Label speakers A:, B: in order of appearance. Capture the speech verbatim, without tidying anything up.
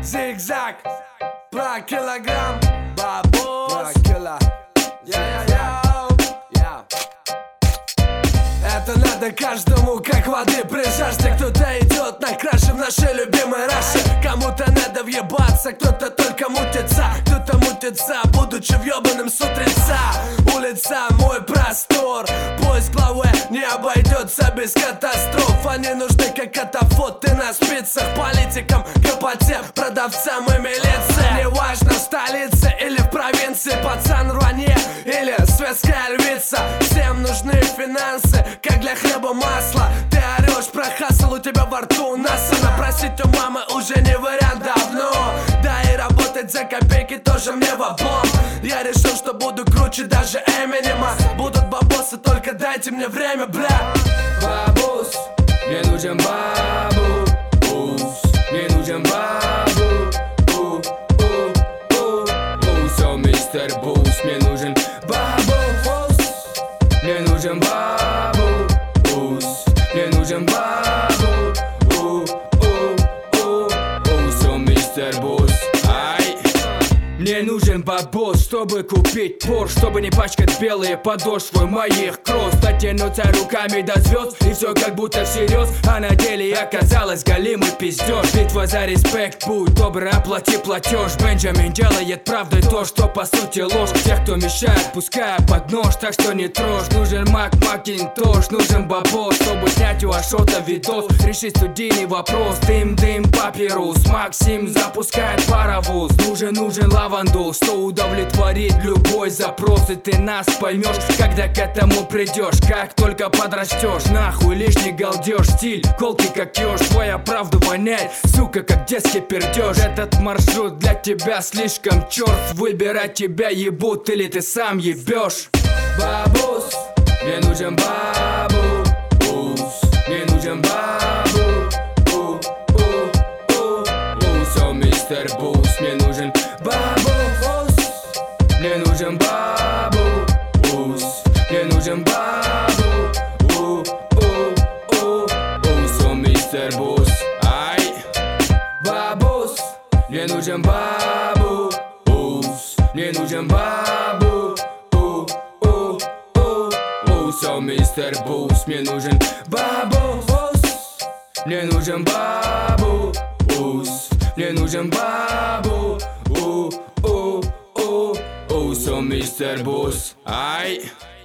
A: Zigzag, про килограмм, бабус, про кило. Я-я-я, это надо каждому, как воды при жажде. Кто-то идет на краше в нашей любимой Раше. Кому-то надо въебаться, кто-то только мутится. Кто-то мутится, будучи въебаным с утреца. Улица, мой простор, поиск главы не обойдется без катастроф. Они нужны как катафоты на спицах. Политикам, гопоте, продавцам и милиции. Неважно, в столице или в провинции, пацан рванье или светская львица. Всем нужны финансы, как для хлеба масло. Ты орешь про хасл, у тебя во рту насано. Просить у мамы уже не вариант давно. Да и работать за копейки тоже мне в облом. Я решил, что буду круче даже Эминема. Будут бабосы, только дайте мне время, бля.
B: Бабус, мне нужен бабус. Мне нужен бабус. О, мистер Бус, мне нужен бабус. Мне нужен бабус. Мне нужен бабус. О, мистер Бус. Ай. Мне нужен бабос, чтобы купить Порш, чтобы не пачкать белые подошвы моих кросс. Дотянуться руками до звезд, и все как будто всерьез, а на деле оказалось голимый пиздеж. Битва за респект, будь добр, оплати платеж. Бенджамин делает правдой то, что по сути ложь. Тех, кто мешает, пускай под нож, так что не трожь. Нужен Мак Макинтош, нужен бабос, чтобы снять у Ашота видос, решить студийный вопрос. Дым-дым, папирус, Максим запускает паровоз. Нужен, нужен лавандул, что удовлетворит любой запрос. И ты нас поймешь, когда к этому придешь. Как только подрастешь, нахуй лишний галдеж. Стиль, колки как еж, твоя правда воняет, сука, как детский пердеж. Этот маршрут для тебя слишком черт. Выбирать тебя ебут или ты сам ебешь. Бабус, мне нужен бабус. Мне нужен бабус. О, мистер Бус, мне нужен бабус. Мне нужен бабус. Мне нужен бабус. О, мистер Бус. Ай. Бабус, мне нужен бабус. Мне нужен бабус. О, мистер Бус, мне нужен бабус. Мне нужен бабус. Мне нужен бабус. О, мистер Бус. Ай.